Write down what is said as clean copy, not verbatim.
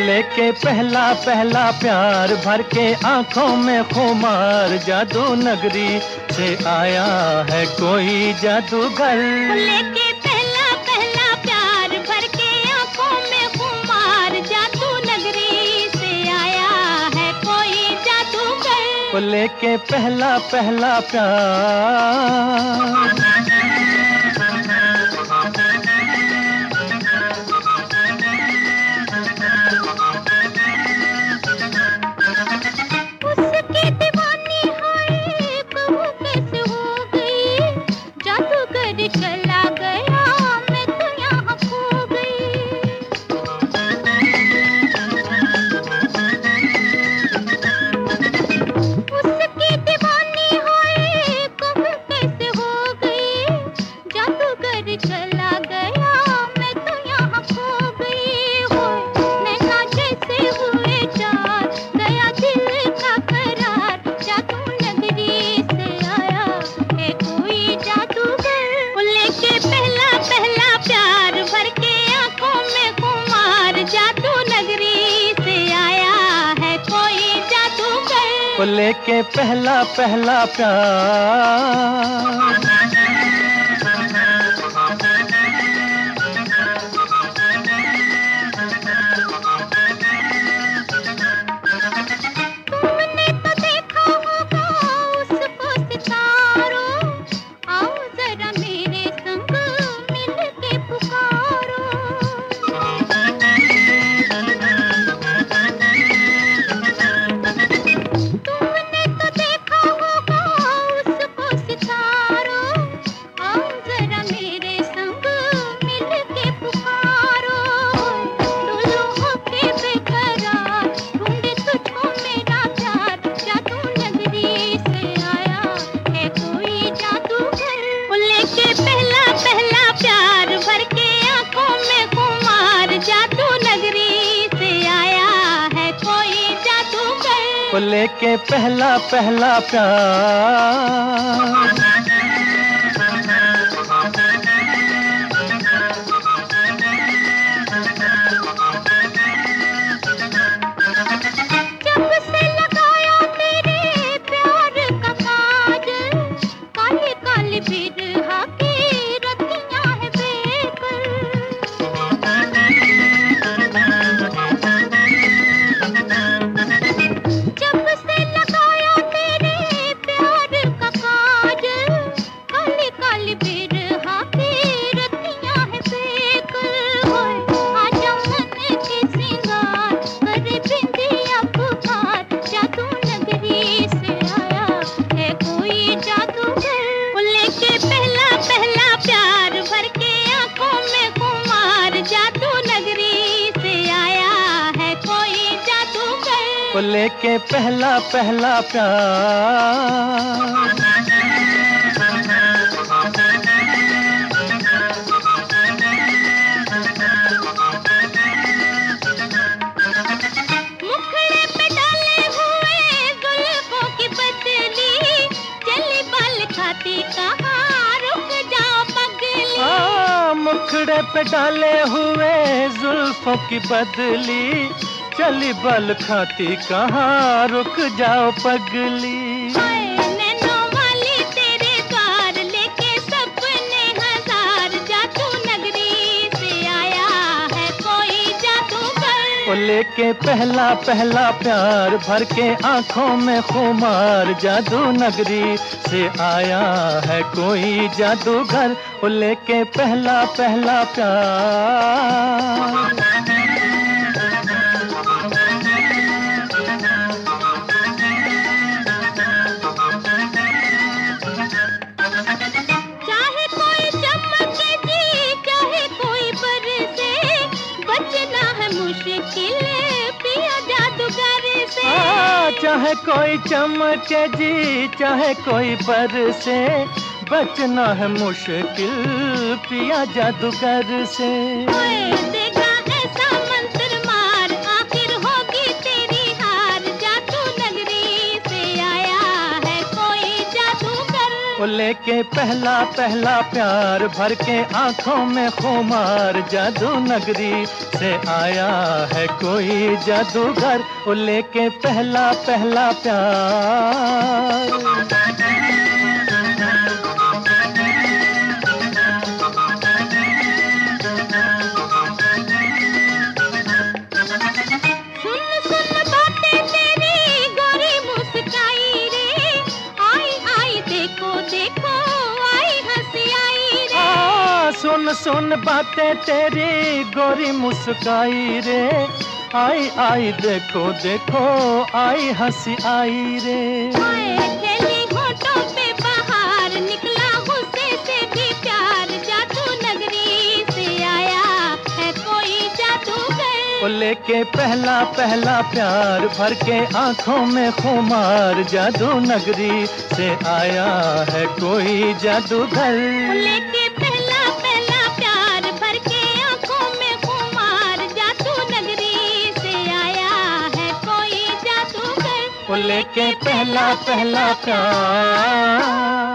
लेके पहला पहला प्यार भर के आंखों में खुमार, जादू नगरी से आया है कोई जादूगर। लेके पहला पहला प्यार भर के आंखों में खुमार, जादू नगरी से आया है कोई जादूगर। लेके पहला पहला प्यार। चला गया मैं तो यहाँ खो गई। उसकी दीवानी होए कब कैसे हो गई, जादूगर चला गया मैं तो यहाँ खो गई। होए नैना जैसे हुए चार, गया दिल का करार, जादू नगरी से आया है कोई जादूगर। लेके पहला पहला प्यार भर के आंखों में खुमार, जादू नगरी से आया है कोई जादूगर। लेके पहला पहला प्यार। लेके पहला पहला प्यार। जब से लगाया तेरे प्यार का काज, काली काली बिरहा की रतियां है बेकर। जब से लगाया तेरे प्यार का काज, काली काली बिरहा की रतियां है बेकर। होए आजा मन के सिंगार, करे बिंदिया पुकार, जादू नगरी से आया है कोई जादूगर। लेके पहला पहला प्यार भर के आंखों में खुमार, जादू नगरी से आया है कोई जादूगर। लेके पहला पहला प्यार। मुखड़े पे डाले हुए जुल्फों की बदली, चली बाल खाती कहाँ रुक जाओ पगली। मुखड़े पे डाले हुए जुल्फों की बदली, चली बल खाती कहाँ रुक जाओ पगली। नैनों वाली तेरे द्वार, लेके सपने हजार, जादू नगरी से आया है कोई जादूगर। लेके पहला पहला प्यार भर के आंखों में खुमार, जादू नगरी से आया है कोई जादूगर। लेके पहला पहला प्यार। चाहे कोई चमके जी, चाहे कोई बरसे, बचना है मुश्किल पिया जादूगर से। चाहे कोई चमके जी, चाहे कोई बरसे, बचना है मुश्किल पिया जादूगर से। देखा ऐसा मंत्र मार, आखिर होगी तेरी हार, जादू नगरी से आया है कोई जादूगर। ओ लेके पहला पहला प्यार भर के आंखों में खुमार, जादू नगरी से आया है कोई जादूगर, ओ लेके पहला पहला प्यार। सुन सुन बातें तेरी गोरी मुस्काई रे, आई आई देखो देखो आई हंसी आई रे। खेली होठों पे बाहर निकला गुस्से से भी प्यार, जादू नगरी से आया है कोई जादूगर, ओ लेके पहला पहला प्यार भर के आंखों में खुमार, जादू नगरी से आया है कोई जादूगर। लेके लेके पहला पहला प्यार।